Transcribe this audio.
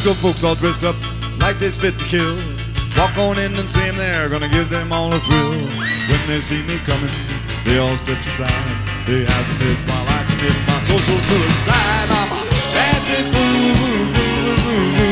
disco folks all dressed up like they's fit to kill. Walk on in and see 'em there, gonna give them all a thrill. When they see me coming, they all step aside. They has a fit while I commit my social suicide. I'm a dancing fool.